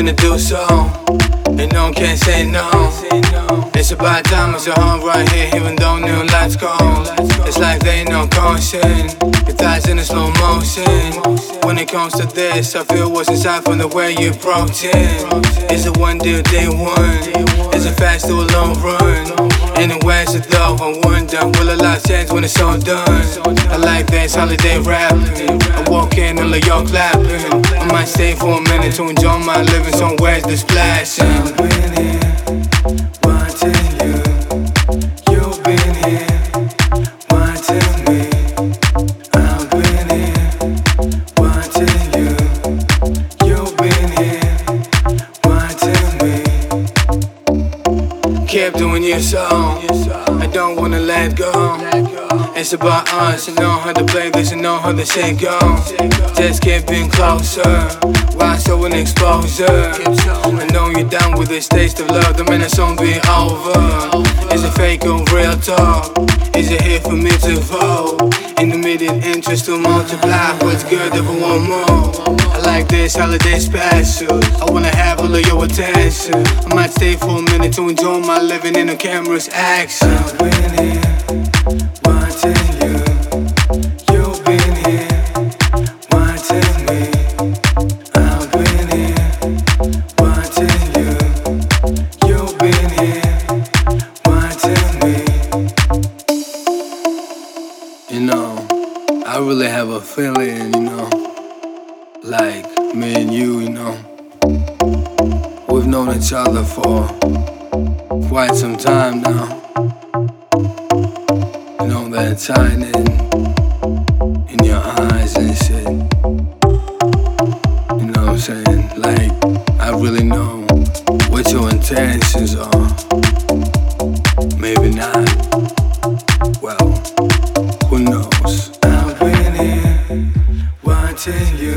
wanna do so, and no one can say no. It's about time, it's a home right here, even though new lights go. It's like there ain't no caution, your thighs in a slow motion. When it comes to this, I feel what's inside from the way you approach it. Is it one deal, day one? Is it fast or a long run? Anywhere's it though, I wonder, will a lot change when it's all done? I like this holiday rapping, I walk in and let y'all clapping. I might stay for a minute to enjoy my living, somewhere's the splashing. I've been here, watching you. You've been here, watching me. I've been here, watching you. You've been here, watching me. Keep doing your song, I don't wanna let go. It's about us, I know how to play this, I know how to say go. Just getting closer, why so an exposure? I know you're down with this taste of love, the minute song be over. Is it fake or real talk? Is it here for me to vote? In the immediate interest to multiply, what's good if I want more? I like this holiday special, I wanna have all of your attention. I might stay for a minute to enjoy my living in the camera's action. I've been here, watching you. You've been here, watching me. I've been here, watching you. You've been here, watching me. You know, I really have a feeling, you know, like me and you know, we've known each other for quite some time now. You know, that shining in your eyes and shit. You know what I'm saying? Like, I really know what your intentions are. Maybe not. Well, who knows? I've been here, watching you.